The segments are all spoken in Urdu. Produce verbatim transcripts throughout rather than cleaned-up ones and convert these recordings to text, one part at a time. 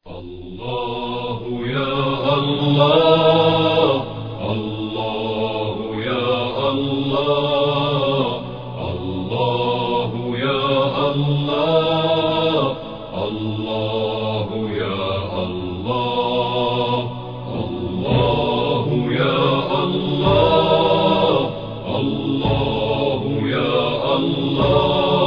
اللہ یا اللہ اللہ یا اللہ اللہ یا اللہ اللہ یا اللہ اللہ یا اللہ اللہ یا اللہ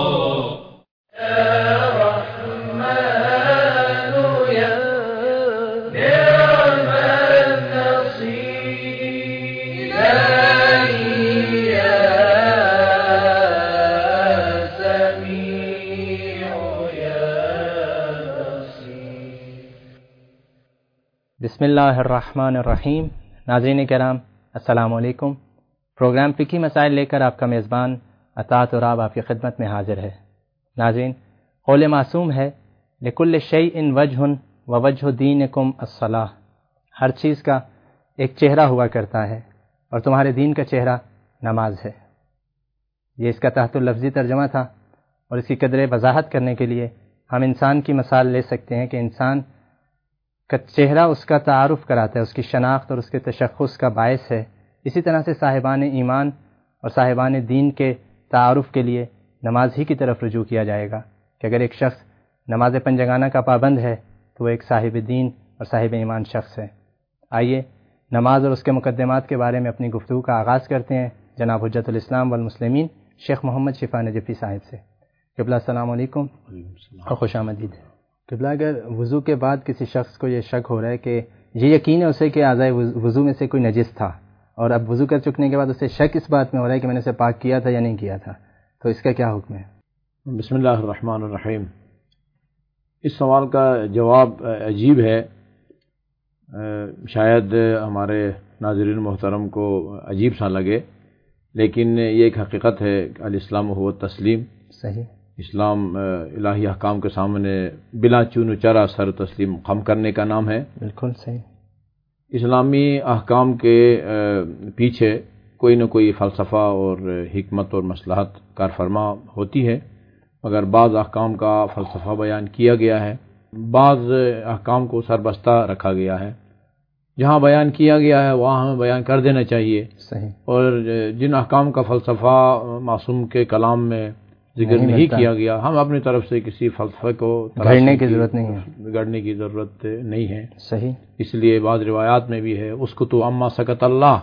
بسم اللہ الرحمن الرحیم۔ ناظرین کرام السلام علیکم۔ پروگرام فقہی مسائل لے کر آپ کا میزبان عطا تراب آپ کی خدمت میں حاضر ہے۔ ناظرین، قول معصوم ہے لکل شیء وجہ ووجہ دینکم الصلاۃ، ہر چیز کا ایک چہرہ ہوا کرتا ہے اور تمہارے دین کا چہرہ نماز ہے۔ یہ اس کا تحت لفظی ترجمہ تھا، اور اس کی قدر وضاحت کرنے کے لیے ہم انسان کی مثال لے سکتے ہیں کہ انسان کا چہرہ اس کا تعارف کراتا ہے، اس کی شناخت اور اس کے تشخص کا باعث ہے۔ اسی طرح سے صاحبان ایمان اور صاحبان دین کے تعارف کے لیے نماز ہی کی طرف رجوع کیا جائے گا کہ اگر ایک شخص نماز پنجگانہ کا پابند ہے تو وہ ایک صاحب دین اور صاحب ایمان شخص ہے۔ آئیے نماز اور اس کے مقدمات کے بارے میں اپنی گفتگو کا آغاز کرتے ہیں جناب حجت الاسلام والمسلمین شیخ محمد شفا نجفی صاحب سے۔ قبلہ السلام علیکم اور خوش آمدید۔ قبلہ، اگر وضو کے بعد کسی شخص کو یہ شک ہو رہا ہے کہ یہ یقین ہے اسے کہ اعضائے وضو میں سے کوئی نجس تھا، اور اب وضو کر چکنے کے بعد اسے شک اس بات میں ہو رہا ہے کہ میں نے اسے پاک کیا تھا یا نہیں کیا تھا، تو اس کا کیا حکم ہے؟ بسم اللہ الرحمن الرحیم۔ اس سوال کا جواب عجیب ہے، شاید ہمارے ناظرین محترم کو عجیب سا لگے، لیکن یہ ایک حقیقت ہے۔ الاسلام هو التسلیم۔ صحیح۔ اسلام الہی احکام کے سامنے بلا چون و چرا سر تسلیم خم کرنے کا نام ہے۔ بالکل صحیح۔ اسلامی احکام کے پیچھے کوئی نہ کوئی فلسفہ اور حکمت اور مصلحت کار فرما ہوتی ہے، مگر بعض احکام کا فلسفہ بیان کیا گیا ہے، بعض احکام کو سربستہ رکھا گیا ہے۔ جہاں بیان کیا گیا ہے وہاں ہمیں بیان کر دینا چاہیے۔ صحیح۔ اور جن احکام کا فلسفہ معصوم کے کلام میں ذکر نہیں, نہیں کیا گیا، ہم اپنی طرف سے کسی فلسفے کو گھڑنے کی ضرورت نہیں ہے، گڑنے کی ضرورت نہیں ہے۔ صحیح۔ اس لیے بعض روایات میں بھی ہے اس کو تو اما سکت اللہ،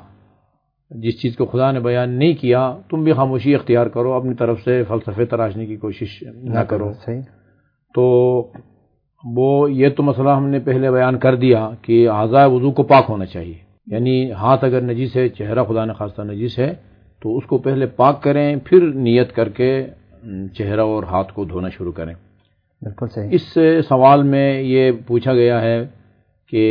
جس چیز کو خدا نے بیان نہیں کیا تم بھی خاموشی اختیار کرو، اپنی طرف سے فلسفے تراشنے کی کوشش نہ کرو۔ صحیح۔ تو وہ یہ تو مسئلہ ہم نے پہلے بیان کر دیا کہ اعضائے وضو کو پاک ہونا چاہیے، یعنی ہاتھ اگر نجیس ہے، چہرہ خدا نے خواستہ نجیس ہے تو اس کو پہلے پاک کریں، پھر نیت کر کے چہرہ اور ہاتھ کو دھونا شروع کریں۔ بالکل صحیح۔ اس سوال میں یہ پوچھا گیا ہے کہ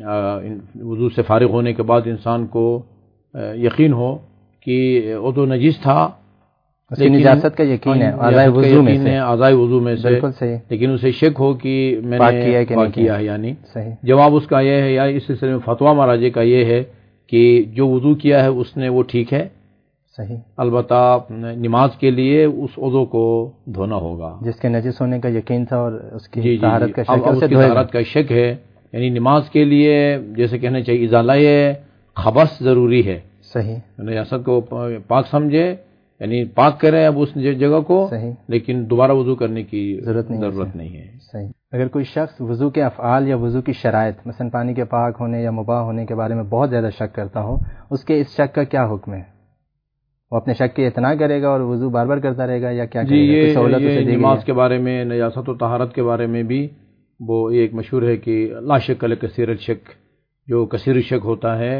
وضو سے فارغ ہونے کے بعد انسان کو یقین ہو کہ عضو نجس تھا، اس کی نجاست کا یقین ہے اعضائے وضو میں سے، اعضائے وضو میں سے، بالکل صحیح، لیکن اسے شک ہو کہ میں نے پاک کیا ہے یا نہیں۔ صحیح۔ جواب اس کا یہ ہے، یا اس سلسلے میں فتویٰ مراجع کا یہ ہے کہ جو وضو کیا ہے اس نے وہ ٹھیک ہے، صحیح، البتہ نماز کے لیے اس عضو کو دھونا ہوگا جس کے نجس ہونے کا یقین تھا اور اس کی جی طہارت کا شک ہے، اس کی طہارت کا شک ہے، یعنی نماز کے لیے جیسے کہنا چاہیے ازالہ خبث ضروری ہے۔ صحیح۔ نجاست کو پاک سمجھے، یعنی پاک کرے اب اس جگہ کو، صحیح، لیکن دوبارہ وضو کرنے کی ضرورت نہیں ضرورت نہیں ہے۔ صحیح۔ اگر کوئی شخص وضو کے افعال یا وضو کی شرائط مثلا پانی کے پاک ہونے یا مباح ہونے کے بارے میں بہت زیادہ شک کرتا ہو، اس کے اس شک کا کیا حکم ہے؟ وہ اپنے شک کی اطلاع کرے گا اور وضو بار بار کرتا رہے گا یا کیا جی کرے گا؟ یہ, یہ نماز کے بارے میں، نجاست و طہارت کے بارے میں بھی وہ ایک مشہور ہے کہ لا شک کثیر الشک، جو کثیر شک ہوتا ہے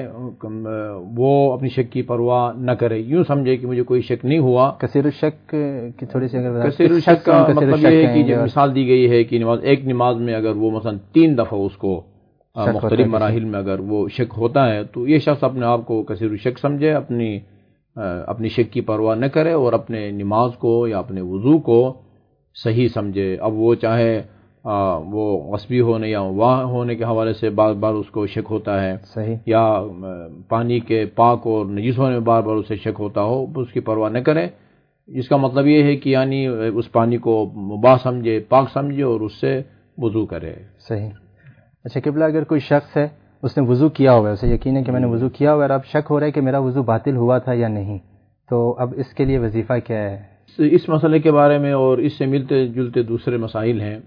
وہ اپنی شک کی پرواہ نہ کرے، یوں سمجھے کہ مجھے کوئی شک نہیں ہوا۔ کثیر الشک کی تھوڑی سی اگر کثیر الشک کا مطلب یہ ہے کہ جو مثال دی گئی ہے کہ نماز ایک نماز میں اگر وہ مثلا تین دفعہ اس کو مختلف مراحل میں اگر وہ شک ہوتا ہے تو یہ شخص اپنے آپ کو کثیر الشک سمجھے، اپنی اپنی شک کی پرواہ نہ کرے اور اپنے نماز کو یا اپنے وضو کو صحیح سمجھے۔ اب وہ چاہے وہ غصبی ہونے یا واہ ہونے کے حوالے سے بار بار اس کو شک ہوتا ہے، صحیح، یا پانی کے پاک اور نجس ہونے میں بار بار اسے شک ہوتا ہو، اس کی پرواہ نہ کرے۔ اس کا مطلب یہ ہے کہ یعنی اس پانی کو مباح سمجھے، پاک سمجھے اور اس سے وضو کرے۔ صحیح۔ اچھا قبلہ، اگر کوئی شخص ہے اس نے وضو کیا ہوا ہے، اسے یقین ہے کہ میں نے وضو کیا ہوا ہے اور اب شک ہو رہا ہے کہ میرا وضو باطل ہوا تھا یا نہیں، تو اب اس کے لیے وظیفہ کیا ہے؟ اس مسئلے کے بارے میں اور اس سے ملتے جلتے دوسرے مسائل ہیں،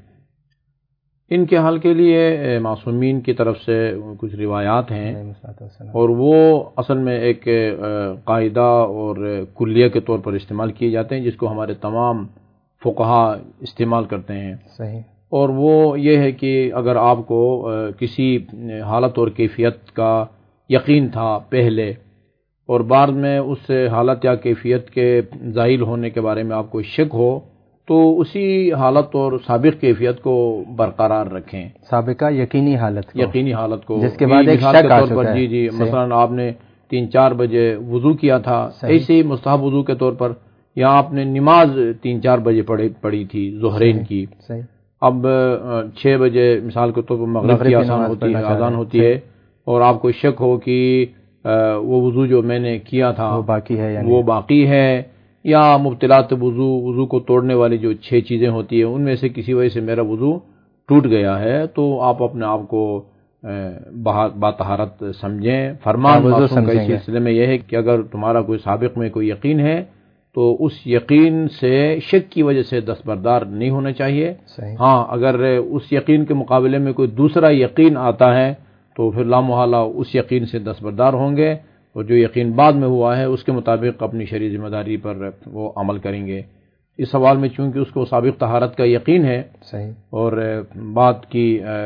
ان کے حل کے لیے معصومین کی طرف سے کچھ روایات ہیں، اور وہ اصل میں ایک قاعدہ اور کلیہ کے طور پر استعمال کیے جاتے ہیں، جس کو ہمارے تمام فقہا استعمال کرتے ہیں۔ صحیح۔ اور وہ یہ ہے کہ اگر آپ کو کسی حالت اور کیفیت کا یقین تھا پہلے، اور بعد میں اس حالت یا کیفیت کے زائل ہونے کے بارے میں آپ کو شک ہو، تو اسی حالت اور سابق کیفیت کو برقرار رکھیں، سابقہ یقینی حالت کو، یقینی حالت کو، جس کے بعد ایک شک آ چکا ہے۔ جی جی مثلا آپ نے تین چار بجے وضو کیا تھا، ایسے ہی مستحب وضو کے طور پر، یا آپ نے نماز تین چار بجے پڑھی پڑھی تھی ظہرین کی، صحیح، اب چھ بجے مثال کے طور پر مغرب کی آسان ہوتی ہے اذان ہوتی ہے، اور آپ کو شک ہو کہ وہ وضو جو میں نے کیا تھا وہ باقی ہے یا وہ باقی ہے، یا مبطلات وضو، وضو کو توڑنے والی جو چھ چیزیں ہوتی ہیں ان میں سے کسی وجہ سے میرا وضو ٹوٹ گیا ہے، تو آپ اپنے آپ کو باطہارت سمجھیں۔ فرمان معصوم کا اس سلسلے میں یہ ہے کہ اگر تمہارا کوئی سابق میں کوئی یقین ہے تو اس یقین سے شک کی وجہ سے دستبردار نہیں ہونا چاہیے۔ ہاں اگر اس یقین کے مقابلے میں کوئی دوسرا یقین آتا ہے تو پھر لا محالہ اس یقین سے دستبردار ہوں گے، اور جو یقین بعد میں ہوا ہے اس کے مطابق اپنی شرعی ذمہ داری پر وہ عمل کریں گے۔ اس سوال میں چونکہ اس کو سابق طہارت کا یقین ہے، صحیح، اور بعد کی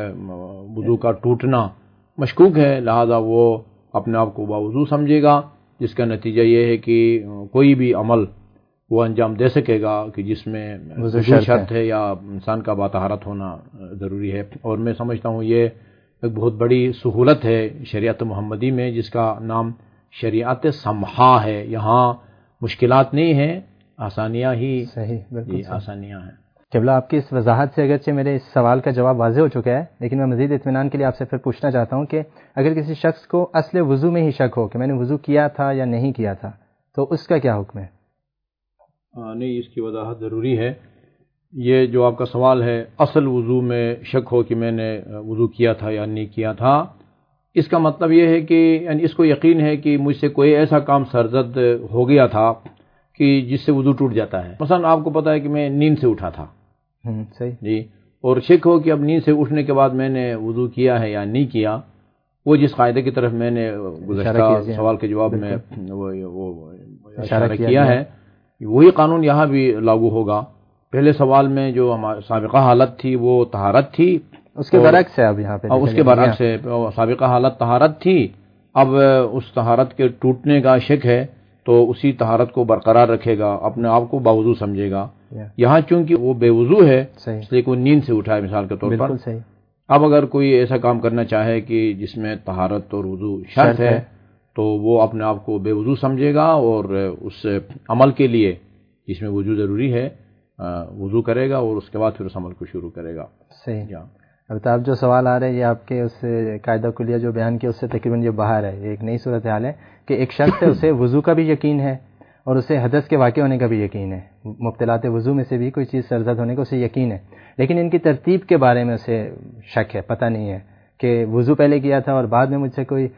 وضو کا ٹوٹنا مشکوک ہے، لہذا وہ اپنے آپ کو باوضو سمجھے گا، جس کا نتیجہ یہ ہے کہ کوئی بھی عمل وہ انجام دے سکے گا کہ جس میں وضو شرط ہے یا انسان کا باطہارت ہونا ضروری ہے۔ اور میں سمجھتا ہوں یہ ایک بہت بڑی سہولت ہے شریعت محمدی میں، جس کا نام شریعت سمحا ہے۔ یہاں مشکلات نہیں ہیں، آسانیاں ہی صحیح، بالکل آسانیاں ہیں۔ قبلہ، آپ کی اس وضاحت سے اگرچہ میرے اس سوال کا جواب واضح ہو چکا ہے، لیکن میں مزید اطمینان کے لیے آپ سے پھر پوچھنا چاہتا ہوں کہ اگر کسی شخص کو اصل وضو میں ہی شک ہو کہ میں نے وضو کیا تھا یا نہیں کیا تھا، تو اس کا کیا حکم ہے؟ نہیں، اس کی وضاحت ضروری ہے۔ یہ جو آپ کا سوال ہے، اصل وضو میں شک ہو کہ میں نے وضو کیا تھا یا نہیں کیا تھا، اس کا مطلب یہ ہے کہ یعنی اس کو یقین ہے کہ مجھ سے کوئی ایسا کام سرزد ہو گیا تھا کہ جس سے وضو ٹوٹ جاتا ہے۔ مثلا آپ کو پتا ہے کہ میں نیند سے اٹھا تھا، صحیح جی، اور شک ہو کہ اب نیند سے اٹھنے کے بعد میں نے وضو کیا ہے یا نہیں کیا، وہ جس قاعدے کی طرف میں نے گزشتہ سوال کے جواب میں وہ اشارہ کیا ہے، وہی قانون یہاں بھی لاگو ہوگا۔ پہلے سوال میں جو ہماری سابقہ حالت تھی وہ طہارت تھی، اس کے برعکس ہے اب یہاں پہ، اس کے برعکس ہے، سابقہ حالت طہارت تھی، اب اس طہارت کے ٹوٹنے کا شک ہے تو اسی طہارت کو برقرار رکھے گا، اپنے آپ کو باوضو سمجھے گا۔ یہاں چونکہ وہ بے وضو ہے اس لیے کوئی نیند سے اٹھا ہے مثال کے طور پر، اب اگر کوئی ایسا کام کرنا چاہے کہ جس میں طہارت اور وضو شرط ہے تو وہ اپنے آپ کو بے وضو سمجھے گا، اور اس عمل کے لیے جس میں وضو ضروری ہے وضو کرے گا، اور اس کے بعد پھر اس عمل کو شروع کرے گا۔ صحیح۔ اب آپ جو سوال آ رہے ہیں یہ آپ کے اس قاعدہ کلیہ جو بیان کیا اس سے تقریباً یہ باہر ہے، یہ ایک نئی صورتحال ہے کہ ایک شخص ہے اسے وضو کا بھی یقین ہے اور اسے حدث کے واقع ہونے کا بھی یقین ہے، مبطلات وضو میں سے بھی کوئی چیز سرزد ہونے کا اسے یقین ہے، لیکن ان کی ترتیب کے بارے میں اسے شک ہے، پتہ نہیں ہے کہ وضو پہلے کیا تھا اور بعد میں مجھ سے کوئی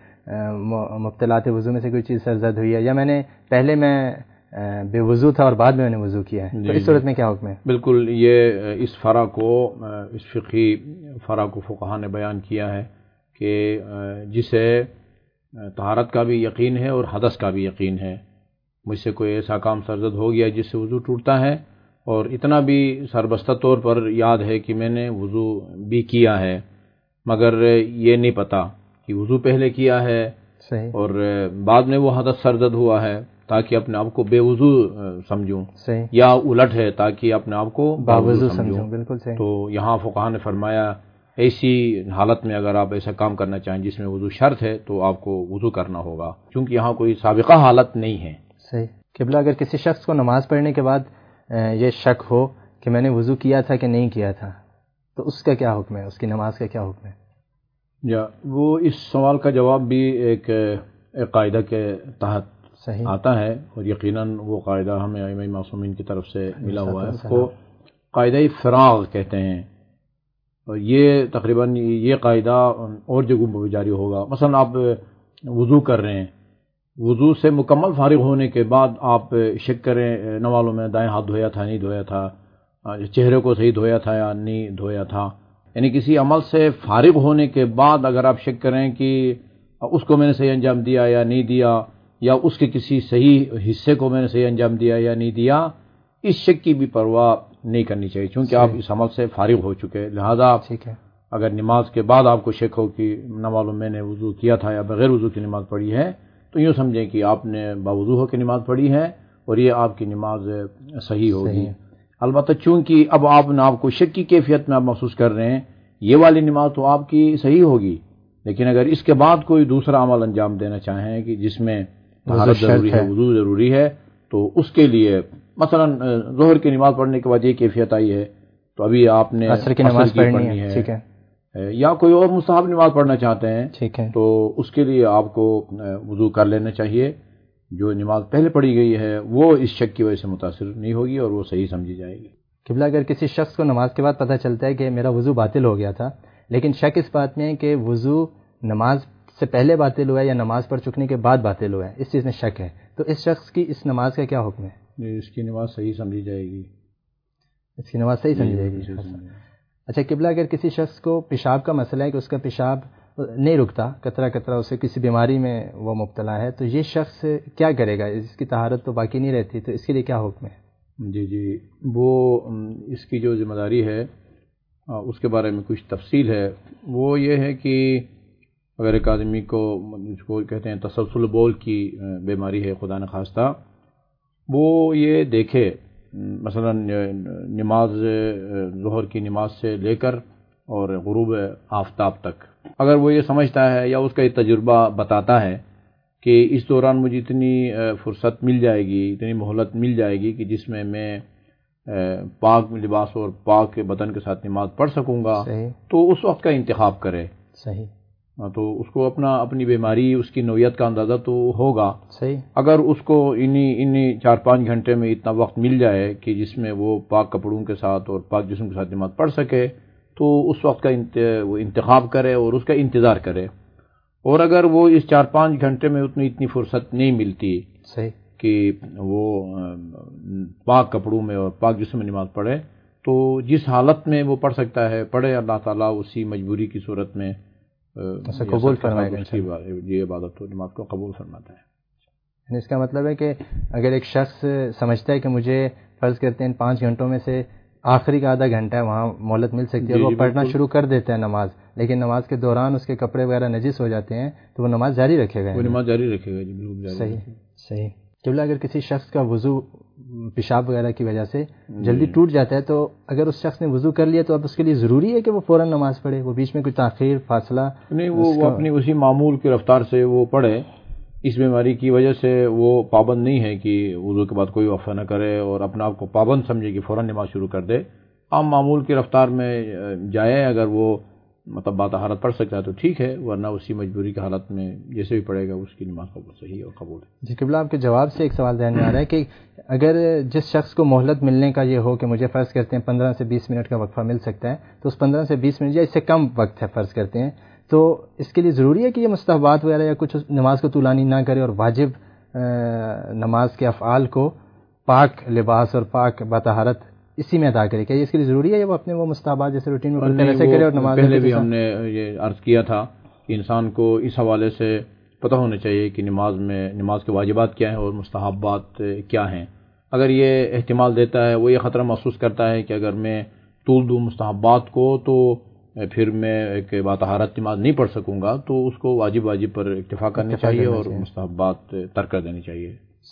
مبطلات وضو میں سے کوئی چیز سرزد ہوئی ہے، یا میں نے پہلے میں بے وضو تھا اور بعد میں میں نے وضو کیا ہے، تو اس صورت میں کیا حکم ہے؟ بالکل، یہ اس فرع کو اس فقہی فرع کو فقہا نے بیان کیا ہے کہ جسے طہارت کا بھی یقین ہے اور حدث کا بھی یقین ہے، مجھ سے کوئی ایسا کام سرزد ہو گیا جس سے وضو ٹوٹتا ہے، اور اتنا بھی سربستہ طور پر یاد ہے کہ میں نے وضو بھی کیا ہے، مگر یہ نہیں پتا کہ وضو پہلے کیا ہے صحیح، اور بعد میں وہ حدث سرزد ہوا ہے، تاکہ اپنے آپ کو بے وضو سمجھوں، صحیح، یا الٹ ہے تاکہ اپنے آپ کو باوضو سمجھوں۔ بالکل صحیح۔ تو یہاں فقہا نے فرمایا ایسی حالت میں اگر آپ ایسا کام کرنا چاہیں جس میں وضو شرط ہے تو آپ کو وضو کرنا ہوگا، کیونکہ یہاں کوئی سابقہ حالت نہیں ہے۔ صحیح۔ قبلہ، اگر کسی شخص کو نماز پڑھنے کے بعد یہ شک ہو کہ میں نے وضو کیا تھا کہ نہیں کیا تھا، تو اس کا کیا حکم ہے، اس کی نماز کا کیا حکم ہے؟ یا وہ اس سوال کا جواب بھی ایک, ایک قاعدہ کے تحت صحیح آتا ہے، اور یقیناً وہ قاعدہ ہمیں ائمہ معصومین کی طرف سے ملا ہوا ہے، اس کو قاعدہ فراغ کہتے ہیں۔ یہ تقریباً یہ قاعدہ اور جگہوں پر بھی جاری ہوگا. مثلا آپ وضو کر رہے ہیں, وضو سے مکمل فارغ ہونے کے بعد آپ شک کریں نوالوں میں دائیں ہاتھ دھویا تھا نہیں دھویا تھا, چہرے کو صحیح دھویا تھا یا نہیں دھویا تھا, یعنی کسی عمل سے فارغ ہونے کے بعد اگر آپ شک کریں کہ اس کو میں نے صحیح انجام دیا یا نہیں دیا, یا اس کے کسی صحیح حصے کو میں نے صحیح انجام دیا یا نہیں دیا, اس شک کی بھی پرواہ نہیں کرنی چاہیے, چونکہ آپ اس عمل سے فارغ ہو چکے. لہذا اگر نماز کے بعد آپ کو شک ہو کہ نہ معلوم میں نے وضو کیا تھا یا بغیر وضو کی نماز پڑھی ہے, تو یوں سمجھیں کہ آپ نے باوضو ہو کے نماز پڑھی ہے اور یہ آپ کی نماز صحیح ہوگی. البتہ چونکہ اب آپ نے آپ کو شک کی کیفیت میں آپ محسوس کر رہے ہیں, یہ والی نماز تو آپ کی صحیح ہوگی, لیکن اگر اس کے بعد کوئی دوسرا عمل انجام دینا چاہیں کہ جس میں طہارت ضروری ہے, وضو ضروری ہے, تو اس کے لیے مثلا ظہر کی نماز پڑھنے کے بعد یہ کیفیت آئی ہے تو ابھی آپ نے عصر کی نماز پڑھنی ہے, ٹھیک ہے, یا کوئی اور مستحب نماز پڑھنا چاہتے ہیں, ٹھیک ہے, تو اس کے لیے آپ کو وضو کر لینا چاہیے. جو نماز پہلے پڑھی گئی ہے وہ اس شک کی وجہ سے متاثر نہیں ہوگی اور وہ صحیح سمجھی جائے گی. قبلہ اگر کسی شخص کو نماز کے بعد پتہ چلتا ہے کہ میرا وضو باطل ہو گیا تھا, لیکن شک اس بات میں ہے کہ وضو نماز سے پہلے باطل ہوا ہے یا نماز پڑھ چکنے کے بعد باطل ہوا ہے, اس چیز میں شک ہے, تو اس شخص کی اس نماز کا کیا حکم ہے؟ اس کی نماز صحیح سمجھی جائے گی. اس کی نماز صحیح سمجھی جائے گی. اچھا قبلہ اگر کسی شخص کو پیشاب کا مسئلہ ہے کہ اس کا پیشاب نہیں رکتا, قطرہ قطرہ اسے کسی بیماری میں وہ مبتلا ہے, تو یہ شخص کیا کرے گا؟ اس کی طہارت تو باقی نہیں رہتی, تو اس کے لیے کیا حکم ہے؟ جی جی وہ اس کی جو ذمہ داری ہے اس کے بارے میں کچھ تفصیل ہے. وہ یہ ہے کہ اگر ایک آدمی کو جس کو کہتے ہیں تسلسل بول کی بیماری ہے خدا نخواستہ, وہ یہ دیکھے مثلا نماز ظہر کی نماز سے لے کر اور غروب آفتاب تک, اگر وہ یہ سمجھتا ہے یا اس کا یہ تجربہ بتاتا ہے کہ اس دوران مجھے اتنی فرصت مل جائے گی, اتنی مہلت مل جائے گی کہ جس میں میں پاک لباس اور پاک بدن کے ساتھ نماز پڑھ سکوں گا, تو اس وقت کا انتخاب کرے. صحیح. تو اس کو اپنا اپنی بیماری اس کی نوعیت کا اندازہ تو ہوگا. صحیح. اگر اس کو انہی انہی چار پانچ گھنٹے میں اتنا وقت مل جائے کہ جس میں وہ پاک کپڑوں کے ساتھ اور پاک جسم کے ساتھ نماز پڑھ سکے, تو اس وقت کا وہ انتخاب کرے اور اس کا انتظار کرے. اور اگر وہ اس چار پانچ گھنٹے میں اتنی اتنی فرصت نہیں ملتی صحیح کہ وہ پاک کپڑوں میں اور پاک جسم میں نماز پڑھے, تو جس حالت میں وہ پڑھ سکتا ہے پڑھے, اللہ تعالیٰ اسی مجبوری کی صورت میں قبول فرمائے گا. یہ عبادت و نماز کو قبول فرماتا ہے. اس کا مطلب ہے کہ اگر ایک شخص سمجھتا ہے کہ مجھے فرض کرتے ہیں پانچ گھنٹوں میں سے آخری کا آدھا گھنٹہ ہے وہاں مہلت مل سکتی ہے, وہ پڑھنا شروع کر دیتا ہے نماز, لیکن نماز کے دوران اس کے کپڑے وغیرہ نجس ہو جاتے ہیں, تو وہ نماز جاری رکھے گا. وہ نماز جاری رکھے گا. جی بالکل. صحیح صحیح. قبلہ اگر کسی شخص کا وضو پیشاب وغیرہ کی وجہ سے جلدی ٹوٹ جاتا ہے, تو اگر اس شخص نے وضو کر لیا تو اب اس کے لیے ضروری ہے کہ وہ فوراً نماز پڑھے, وہ بیچ میں کوئی تاخیر فاصلہ نہیں, وہ, وہ اپنی اسی معمول کی رفتار سے وہ پڑھے. اس بیماری کی وجہ سے وہ پابند نہیں ہے کہ وضو کے بعد کوئی وقفہ نہ کرے اور اپنا آپ کو پابند سمجھے کہ فوراً نماز شروع کر دے. عام معمول کی رفتار میں جائے, اگر وہ مطلب باطہارت پڑھ سکتا ہے تو ٹھیک ہے, ورنہ اسی مجبوری کی حالت میں جیسے بھی پڑھے گا اس کی نماز قبول صحیح اور قبول ہے. جی قبلہ آپ کے جواب سے ایک سوال ذہن میں آ رہا ہے کہ اگر جس شخص کو مہلت ملنے کا یہ ہو کہ مجھے فرض کرتے ہیں پندرہ سے بیس منٹ کا وقفہ مل سکتا ہے, تو اس پندرہ سے بیس منٹ یا اس سے کم وقت ہے فرض کرتے ہیں, تو اس کے لیے ضروری ہے کہ یہ مستحبات وغیرہ یا کچھ نماز کو طولانی نہ کرے اور واجب نماز کے افعال کو پاک لباس اور پاک باطہارت اسی میں ادا کرے؟ کیا اس کے لیے ضروری ہے وہ اپنے وہ مستحبات جیسے روٹین میں کرتے ہیں ویسے کرے اور نماز؟ پہلے بھی ہم نے یہ عرض کیا تھا کہ انسان کو اس حوالے سے پتہ ہونا چاہیے کہ نماز میں نماز کے واجبات کیا ہیں اور مستحبات کیا ہیں. اگر یہ احتمال دیتا ہے, وہ یہ خطرہ محسوس کرتا ہے کہ اگر میں طول دوں مستحبات کو تو پھر میں ایک باطہارت نماز نہیں پڑھ سکوں گا, تو اس کو واجب واجب پر اکتفا کرنا چاہیے اور مستحبات ترک کر دینی چاہیے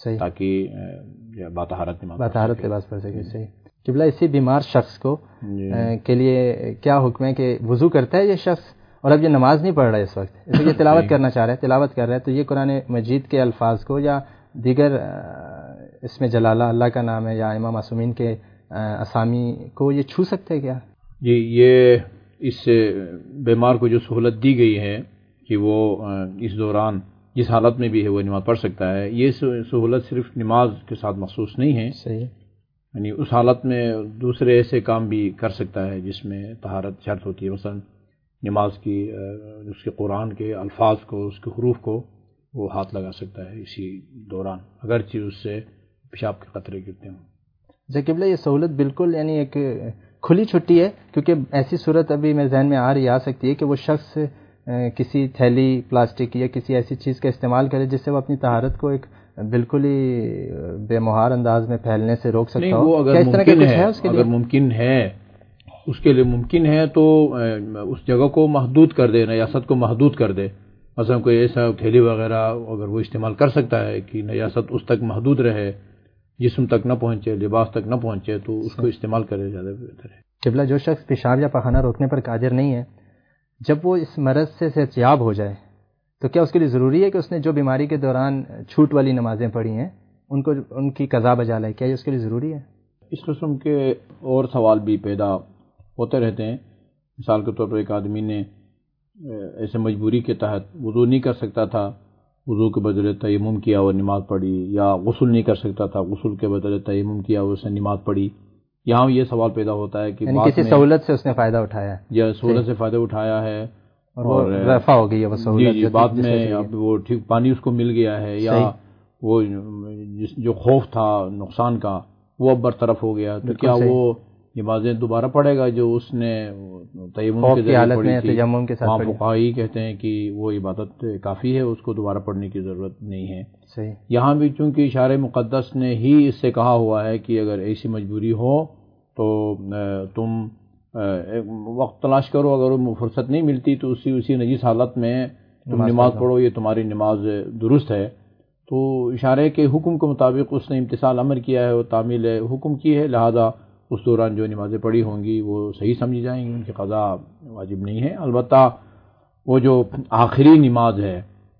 تاکہ باطہارت نماز باطہارت لباس پڑھ سکے. صحیح. قبلہ اسی بیمار شخص کو کے لیے کیا حکم ہے کہ وضو کرتا ہے یہ شخص اور اب یہ نماز نہیں پڑھ رہا ہے اس وقت, اس لیے تلاوت کرنا چاہ رہا ہے, تلاوت کر رہا ہے, تو یہ قرآن مجید کے الفاظ کو یا دیگر اس میں جلالہ اللہ کا نام ہے یا امام معصومین کے اسامی کو یہ چھو سکتے ہے کیا؟ جی یہ اس بیمار کو جو سہولت دی گئی ہے کہ وہ اس دوران جس حالت میں بھی ہے وہ نماز پڑھ سکتا ہے, یہ سہولت صرف نماز کے ساتھ مخصوص نہیں ہے. صحیح. یعنی اس حالت میں دوسرے ایسے کام بھی کر سکتا ہے جس میں طہارت شرط ہوتی ہے، مثلا نماز کی اس کے قرآن کے الفاظ کو، اس کے حروف کو وہ ہاتھ لگا سکتا ہے اسی دوران، اگرچہ اس سے پیشاب کے قطرے گرتے ہوں۔ جی قبلہ، یہ سہولت بالکل یعنی ایک کھلی چھٹی ہے، کیونکہ ایسی صورت ابھی میرے ذہن میں آ رہی آ سکتی ہے کہ وہ شخص کسی تھیلی پلاسٹک یا کسی ایسی چیز کا استعمال کرے جس سے وہ اپنی طہارت کو ایک بالکل ہی بے مہار انداز میں پھیلنے سے روک سکتا ہو۔ وہ اگر ممکن ہے, ہے اگر ممکن ہے اس کے لیے ممکن ہے تو اس جگہ کو محدود کر دے، نجاست کو محدود کر دے، مثلا کوئی ایسا تھیلی وغیرہ اگر وہ استعمال کر سکتا ہے کہ نجاست اس تک محدود رہے، جسم تک نہ پہنچے، لباس تک نہ پہنچے، تو اس کو استعمال کرے زیادہ بہتر ہے۔ قبلہ، جو شخص پیشاب یا پخانہ روکنے پر قادر نہیں ہے، جب وہ اس مرض سے صحتیاب ہو جائے تو کیا اس کے لیے ضروری ہے کہ اس نے جو بیماری کے دوران چھوٹ والی نمازیں پڑھی ہیں ان کو ان کی قضا بجا لائے؟ کیا یہ اس کے لیے ضروری ہے؟ اس قسم کے اور سوال بھی پیدا ہوتے رہتے ہیں۔ مثال کے طور پر ایک آدمی نے ایسے مجبوری کے تحت وضو نہیں کر سکتا تھا، وضو کے بدلے تیمم کیا اور نماز پڑھی، یا غسل نہیں کر سکتا تھا، غسل کے بدلے تیمم کیا اور اس نے نماز پڑھی۔ یہاں یہ سوال پیدا ہوتا ہے کہ یعنی کسی سہولت سے اس نے فائدہ اٹھایا ہے، یا سہولت سے فائدہ اٹھایا ہے اور رفع ہو گئی ہے وہ سہولت، جی جی بعد میں اب وہ ٹھیک پانی اس کو مل گیا ہے، یا وہ جو خوف تھا نقصان کا وہ اب برطرف ہو گیا، تو کیا وہ نمازیں دوبارہ پڑھے گا جو اس نے تیمم کے ذریعے پڑھی تھی؟ تیمم کے ساتھ وہاں فقہاء کہتے ہیں کہ وہ عبادت کافی ہے، اس کو دوبارہ پڑھنے کی ضرورت نہیں ہے۔ صحیح۔ یہاں بھی چونکہ اشارہ مقدس نے ہی اس سے کہا ہوا ہے کہ اگر ایسی مجبوری ہو تو تم وقت تلاش کرو، اگر وہ فرصت نہیں ملتی تو اسی اسی نجیس حالت میں تم نماز پڑھو، یہ تمہاری نماز درست ہے۔ تو اشارے کے حکم کے مطابق اس نے امتثال امر کیا ہے اور تعمیل حکم کی ہے، لہذا اس دوران جو نمازیں پڑھی ہوں گی وہ صحیح سمجھی جائیں گی، ان کی قضا واجب نہیں ہے۔ البتہ وہ جو آخری نماز ہے،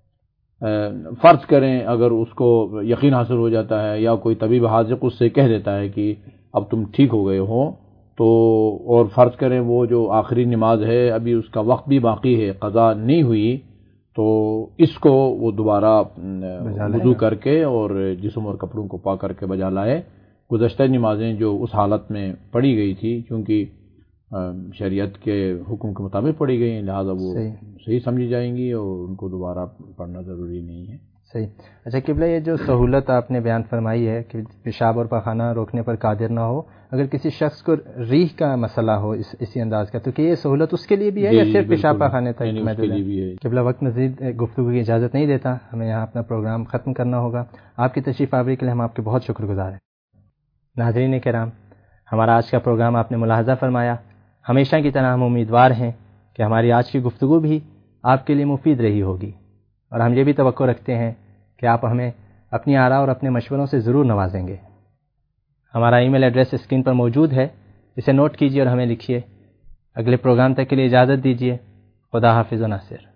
فرض کریں اگر اس کو یقین حاصل ہو جاتا ہے یا کوئی طبیب حاذق اس سے کہہ دیتا ہے کہ اب تم ٹھیک ہو گئے ہو، تو اور فرض کریں وہ جو آخری نماز ہے ابھی اس کا وقت بھی باقی ہے، قضا نہیں ہوئی، تو اس کو وہ دوبارہ وضو کر کے اور جسم اور کپڑوں کو پاک کر کے بجا لائے۔ گزشتہ نمازیں جو اس حالت میں پڑھی گئی تھی کیونکہ شریعت کے حکم کے مطابق پڑھی گئی ہیں، لہذا وہ صحیح سمجھی جائیں گی اور ان کو دوبارہ پڑھنا ضروری نہیں ہے۔ صحیح۔ اچھا قبلہ، یہ جو سہولت آپ نے بیان فرمائی ہے کہ پیشاب اور پخانہ روکنے پر قادر نہ ہو، اگر کسی شخص کو ریح کا مسئلہ ہو اس اسی انداز کا، تو کہ یہ سہولت اس کے لیے بھی ہے یا صرف پیشاب پخانے تک محدود ہے؟ قبلہ، وقت مزید گفتگو کی اجازت نہیں دیتا، ہمیں یہاں اپنا پروگرام ختم کرنا ہوگا۔ آپ کی تشریف آوری کے لیے ہم آپ کے بہت شکر گزار ہیں۔ ناظرین کرام، ہمارا آج کا پروگرام آپ نے ملاحظہ فرمایا۔ ہمیشہ کی طرح ہم امیدوار ہیں کہ ہماری آج کی گفتگو بھی آپ کے لیے مفید رہی ہوگی، اور ہم یہ بھی توقع رکھتے ہیں کہ آپ ہمیں اپنی آراء اور اپنے مشوروں سے ضرور نوازیں گے۔ ہمارا ای میل ایڈریس اسکرین پر موجود ہے، اسے نوٹ کیجیے اور ہمیں لکھیے۔ اگلے پروگرام تک کے لیے اجازت دیجیے۔ خدا حافظ و ناصر۔